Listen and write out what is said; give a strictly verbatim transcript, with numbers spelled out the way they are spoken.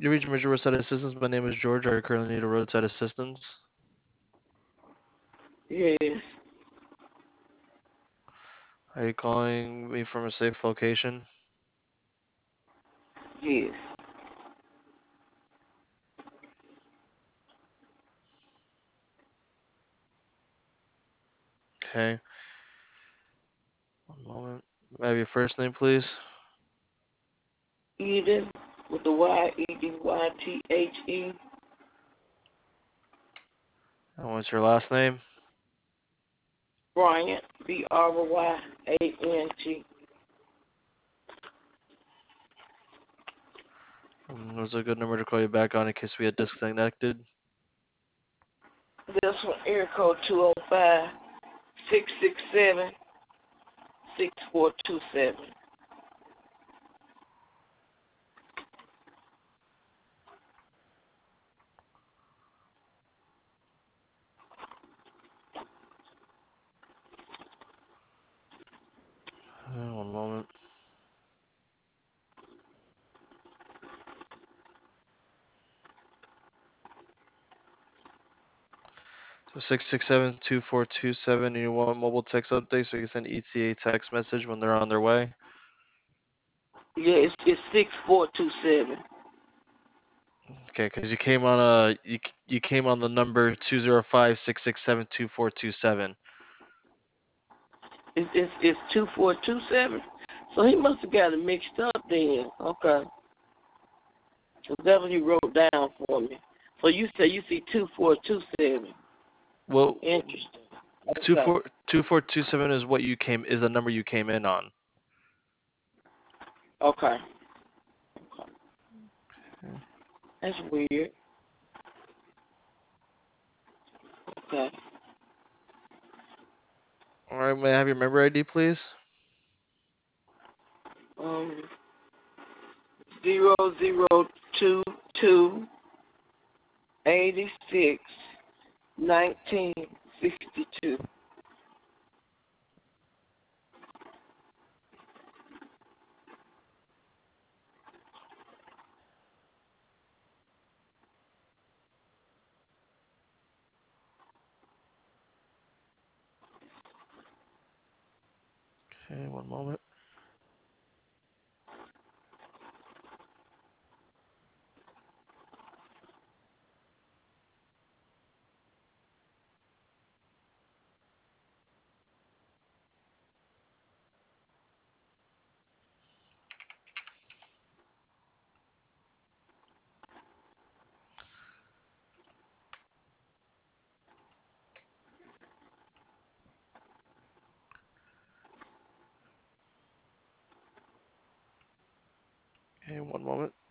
You reach Major Roadside Assistance. My name is George. I currently need a roadside assistance. Yes. Are you calling me from a safe location? Yes. Okay. One moment. May I have your first name, please? Eden with the Y, E D Y T H E. And what's your last name? Bryant, B R Y A N T. And was a good number to call you back on in case we had disconnected? This one, air code two oh five, six six seven, six four two seven. Uh, one moment. So six six seven two four two seven. And you want mobile text update so you can send E T A text message when they're on their way? Yeah, it's, it's six four two seven. Okay, because you came on a you you came on the number two zero five six six seven two four two seven. It's, it's, it's two four two seven. So he must have got it mixed up then. Okay. So that's what you wrote down for me. So you say you see two four two seven. Well, Interesting. two Okay. four two four two seven is what you came is the number you came in on. Okay. Okay. That's weird. Okay. All right, may I have your member I D, please? Um, zero zero two two eighty six nineteen sixty two. Okay, one moment. Okay, one moment.